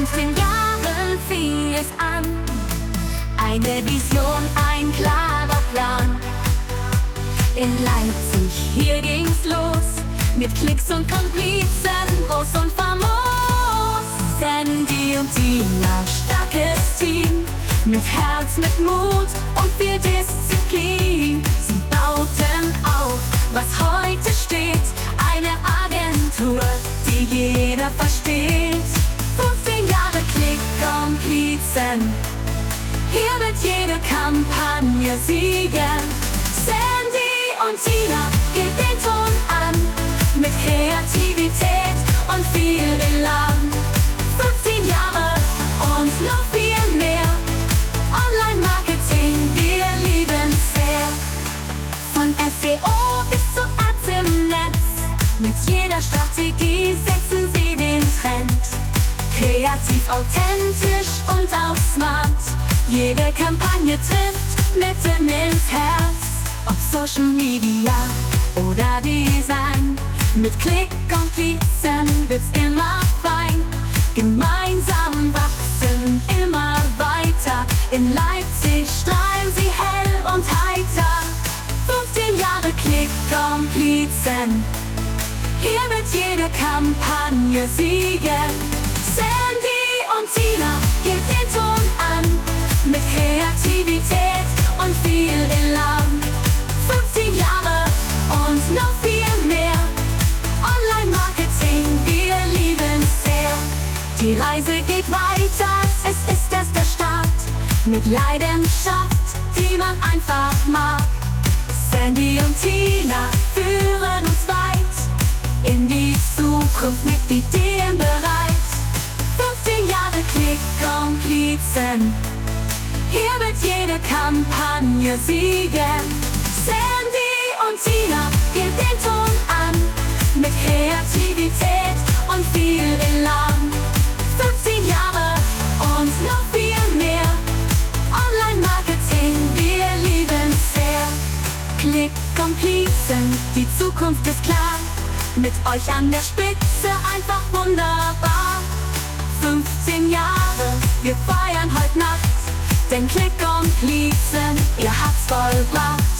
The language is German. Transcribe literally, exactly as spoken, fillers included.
fünfzehn Jahren fing es an. Eine Vision, ein klarer Plan. In Leipzig, hier ging's los, mit Klicks und Komplizen, groß und famos. Sandy und Tina, starkes Team, mit Herz, mit Mut und viel Disziplin. Sie bauten auf, was heute steht, eine Agentur, die jeder versteht. fünfzehn Jahre Klick-Komplizen, hier wird jede Kampagne siegen. Sandy und Tina, gebt den Ton an, mit Kreativität und viel Elan. fünfzehn Jahre und noch viel mehr, Online-Marketing, wir lieben's sehr. Von S E O bis zu Ads im Netz, mit jeder Strategie setzen sie den Trend. Kreativ, authentisch und auch smart, jede Kampagne trifft mitten ins Herz. Ob Social Media oder Design, mit Klick-Komplizen wird's immer fein. Gemeinsam wachsen immer weiter, in Leipzig strahlen sie hell und heiter. fünfzehn Jahre Klick-Komplizen, hier wird jede Kampagne siegen. Sandy und Tina, gebt den Ton an, mit Kreativität und viel Elan. fünfzehn Jahre und noch viel mehr, Online-Marketing, wir lieben's sehr. Die Reise geht weiter, es ist erst der Start, mit Leidenschaft, die man einfach mag. Sandy und Tina führen uns weit, in die Zukunft mit Ideen bereit. fünfzehn Jahre Klick-Komplizen, hier wird jede Kampagne siegen. Sandy und Tina, gebt den Ton an, mit Kreativität und viel Elan. fünfzehn Jahre und noch viel mehr, Online-Marketing, wir lieben's sehr. Klick-Komplizen, die Zukunft ist klar, mit euch an der Spitze einfach wunderbar. fünfzehn Jahre, wir feiern heute Nacht, denn Klick-Komplizen, ihr habt's vollbracht.